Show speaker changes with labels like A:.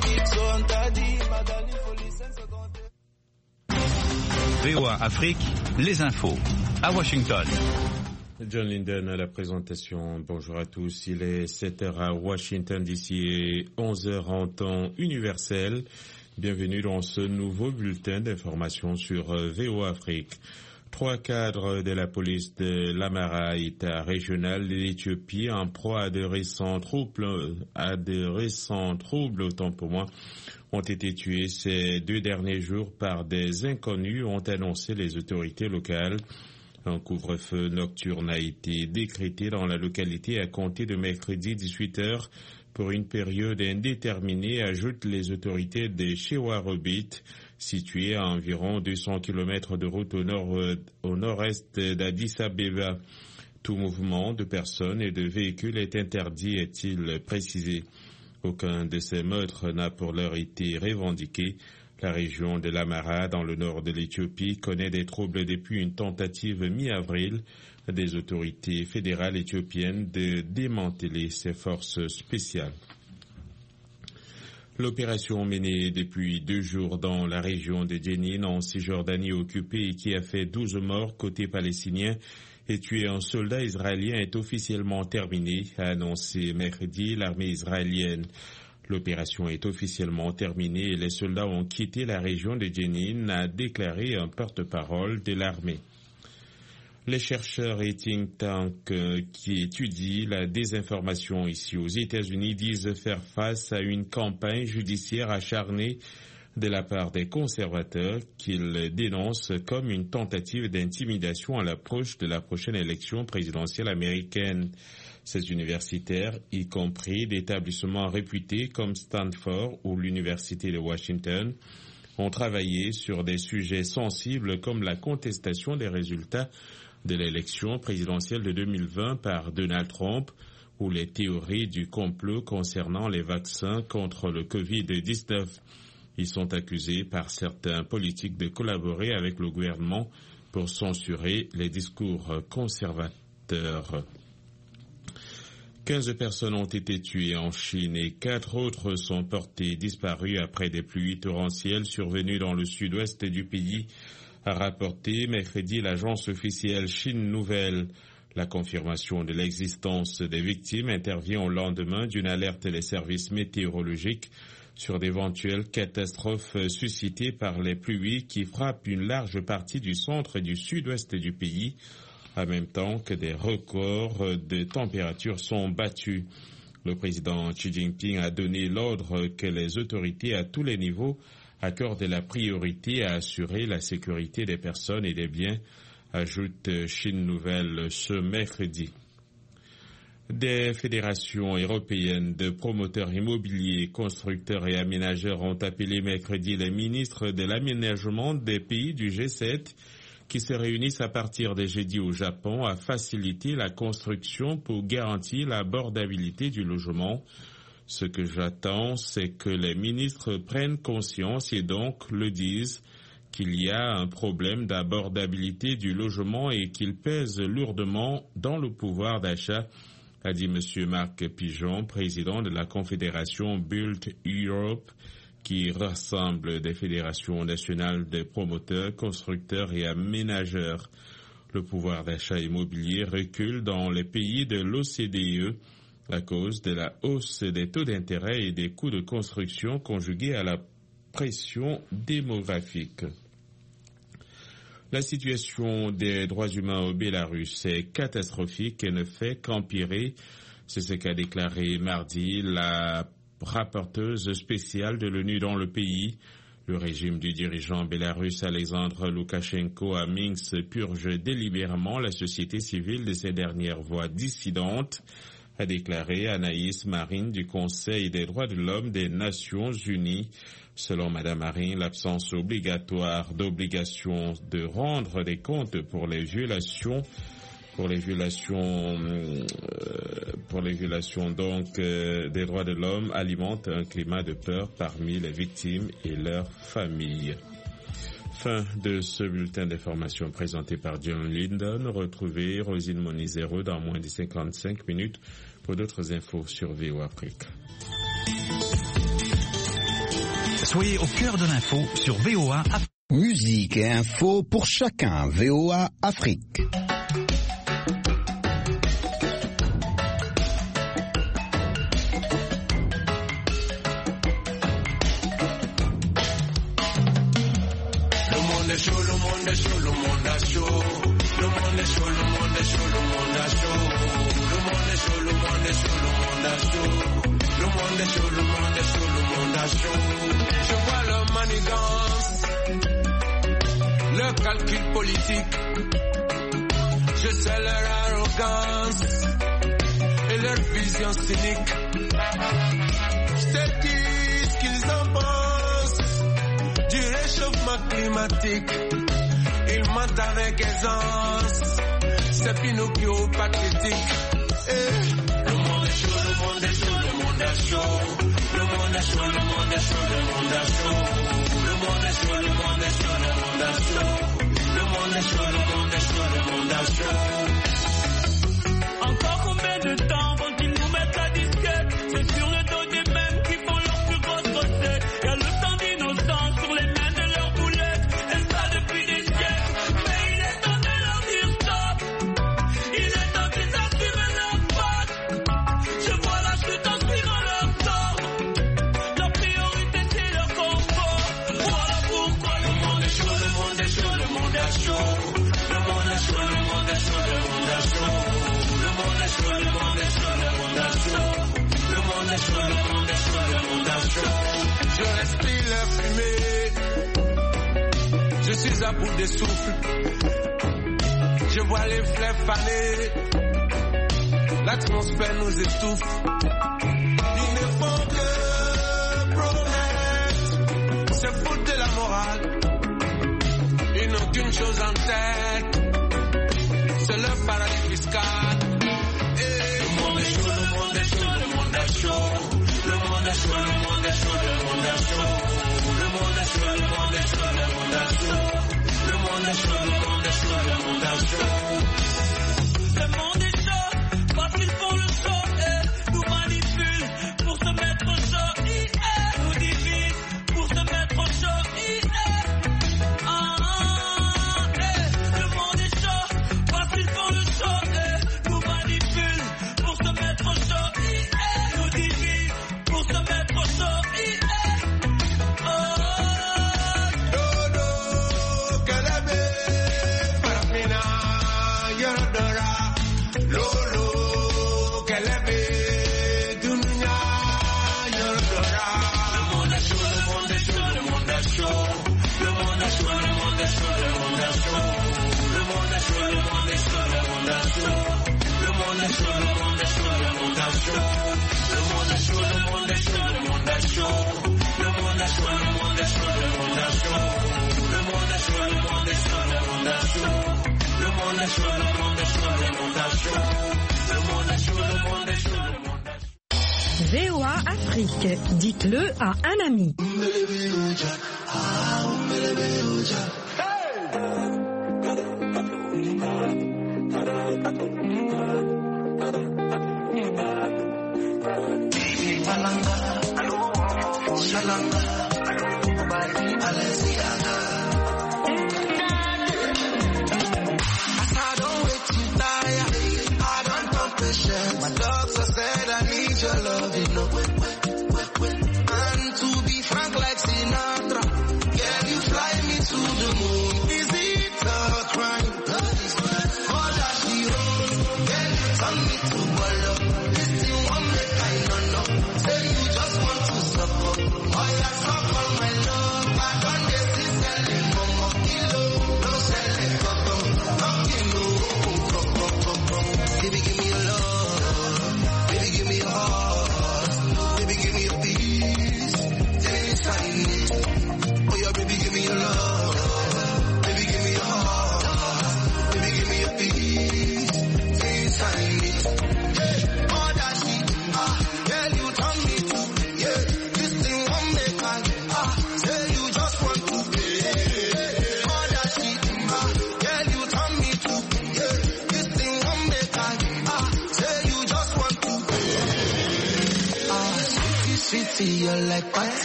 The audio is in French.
A: VOA Afrique, les infos, à Washington.
B: John Linden à la présentation. Bonjour à tous. Il est 7h à Washington DC et 11h en temps universel. Bienvenue dans ce nouveau bulletin d'information sur VOA Afrique. 3 cadres de la police de l'Amara, État régional de l'Éthiopie, en proie à de récents troubles, autant pour moi, ont été tués ces 2 derniers jours par des inconnus, ont annoncé les autorités locales. Un couvre-feu nocturne a été décrété dans la localité à compter de mercredi 18h pour une période indéterminée, ajoutent les autorités de Shewarobit, située à environ 200 km de route au nord-est d'Addis Abeba. Tout mouvement de personnes et de véhicules est interdit, est-il précisé. Aucun de ces meurtres n'a pour l'heure été revendiqué. La région de l'Amara, dans le nord de l'Éthiopie, connaît des troubles depuis une tentative mi-avril des autorités fédérales éthiopiennes de démanteler ces forces spéciales. L'opération menée depuis 2 jours dans la région de Jenin, en Cisjordanie occupée, et qui a fait 12 morts côté palestinien et tué un soldat israélien, est officiellement terminée, a annoncé mercredi l'armée israélienne. L'opération est officiellement terminée et les soldats ont quitté la région de Jenin, a déclaré un porte-parole de l'armée. Les chercheurs et think tanks qui étudient la désinformation ici aux États-Unis disent faire face à une campagne judiciaire acharnée de la part des conservateurs qu'ils dénoncent comme une tentative d'intimidation à l'approche de la prochaine élection présidentielle américaine. Ces universitaires, y compris d'établissements réputés comme Stanford ou l'Université de Washington, ont travaillé sur des sujets sensibles comme la contestation des résultats de l'élection présidentielle de 2020 par Donald Trump ou les théories du complot concernant les vaccins contre le Covid-19. Ils sont accusés par certains politiques de collaborer avec le gouvernement pour censurer les discours conservateurs. 15 personnes ont été tuées en Chine et 4 autres sont portées disparues après des pluies torrentielles survenues dans le sud-ouest du pays, a rapporté mercredi l'agence officielle Chine Nouvelle. La confirmation de l'existence des victimes intervient au lendemain d'une alerte des services météorologiques sur d'éventuelles catastrophes suscitées par les pluies qui frappent une large partie du centre et du sud-ouest du pays, en même temps que des records de température sont battus. Le président Xi Jinping a donné l'ordre que les autorités à tous les niveaux accordent la priorité à assurer la sécurité des personnes et des biens, ajoute Chine Nouvelle ce mercredi. Des fédérations européennes de promoteurs immobiliers, constructeurs et aménageurs ont appelé mercredi les ministres de l'aménagement des pays du G7 qui se réunissent à partir de jeudi au Japon à faciliter la construction pour garantir l'abordabilité du logement. Ce que j'attends, c'est que les ministres prennent conscience et donc le disent qu'il y a un problème d'abordabilité du logement et qu'il pèse lourdement dans le pouvoir d'achat, a dit M. Marc Pigeon, président de la Confédération Build Europe, qui rassemble des fédérations nationales de promoteurs, constructeurs et aménageurs. Le pouvoir d'achat immobilier recule dans les pays de l'OCDE à cause de la hausse des taux d'intérêt et des coûts de construction conjugués à la pression démographique. La situation des droits humains au Bélarus est catastrophique et ne fait qu'empirer. C'est ce qu'a déclaré mardi la rapporteuse spéciale de l'ONU dans le pays. Le régime du dirigeant bélarusse Alexandre Loukachenko à Minsk purge délibérément la société civile de ses dernières voix dissidentes, a déclaré Anaïs Marine du Conseil des droits de l'homme des Nations Unies. Selon Mme Marine, l'absence obligatoire d'obligation de rendre des comptes pour les violations donc des droits de l'homme alimente un climat de peur parmi les victimes et leurs familles. Fin de ce bulletin d'information présenté par John Linden. Retrouvez Rosine Monizero dans moins de 55 minutes pour d'autres infos sur VOA Afrique.
A: Soyez au cœur de l'info sur VOA.
C: Musique et info pour chacun. VOA Afrique.
D: Le monde est chaud, le monde est chaud. Le monde est chaud, le monde est chaud, le monde est chaud. Le monde est chaud, le monde est chaud, le monde est chaud. Le monde est chaud, le monde est chaud, le monde est chaud. Je vois leur manigance, leur calcul politique. Je sais leur arrogance et leur vision cynique. Je te dis ce qu'ils en pensent du réchauffement climatique. Ils mentent avec aisance, c'est Pinocchio pathétique. Le monde est chaud, le monde est chaud, le monde est chaud. Le monde est chaud, le monde est chaud, le monde est chaud. Le monde est chaud, le monde est chaud, le monde est chaud. Le monde est chaud, le monde est chaud, le monde est chaud.
E: Encore combien de temps vont-ils nous mettre la disquette? C'est sur le dos des mêmes qui font leur plus grosse recette. Y'a le temps d'innocence sur les mains de leurs boulettes. Et ça depuis des siècles. Mais il est temps de leur dire stop. Il est temps qu'ils assument leur patte. Je vois la chute en suivant leur sort. Leur priorité c'est leur confort. Voilà pourquoi le monde est chaud, le monde est chaud, le monde est chaud. Le monde est chaud, le monde est chaud, le monde est chaud. Le monde est chaud, le monde est chaud, le monde est chaud. Le monde est chaud, le monde est chaud, le monde est chaud.
D: Je respire leur fumée. Je suis à bout de souffle. Je vois les fleurs faner. L'atmosphère nous étouffe. Ils ne font que promettre. C'est foutre de la morale. Ils n'ont qu'une chose en tête. C'est leur paradis fiscal. Le monde est chaud, le monde est chaud, le monde est chaud. Le monde est chaud, le monde est chaud, le monde est chaud. Le monde est chaud, le monde est chaud, le monde est chaud. Le monde est chaud, le monde est chaud, le monde est chaud.
E: Le monde est chaud, parce qu'ils font le show et nous manipulent pour se mettre au show. Nous divisent pour se mettre au show. Le monde est chaud, parce qu'ils font le show et nous manipulent pour se mettre au show. Nous divisent pour se mettre au show.
D: Dodo, Kalebe, Farafina, Yorodora. Lolo, Kalebe, Dunia, Yorodora. Le monde est chaud, le monde est chaud, le monde est chaud. Le monde est chaud, le monde est chaud, le monde est chaud. Le monde est chaud, le monde est chaud, le monde est chaud. Le monde est chaud, le monde est chaud, le monde est chaud. Le monde est chaud, le monde est chaud, le monde est chaud. Le monde est chaud, le monde est chaud, le monde est chaud. Le monde est chaud, le monde est chaud, le monde est chaud. Le monde est chaud, le monde est chaud, le monde est chaud. Le monde est chaud, le monde est chaud, le monde est chaud.
F: VOA Afrique, dites-le à un ami.
D: My doctor said I need your love, you know. And to be frank like Sinatra, yeah, you fly me to the moon. Is it a crime? All that she wrote, yeah, you turn me to ball. This thing one make I don't know. Say you just want to suffer. Oh, yeah, suffer my love. I don't get this selling momo kilo. No selling coco. No kilo. Baby, give me your love. Baby, give me your heart. Baby, give me your peace. Inside me. Oh, yeah, baby, give me your love. Baby, give me your heart. Baby, give me your peace. Inside me. All that shit, girl, you turn me to. Yeah, this thing won't make I. Say you just want to. All that shit, girl, you turn me to. Yeah, this thing won't make I. Say you just want to. Sweetie, you're like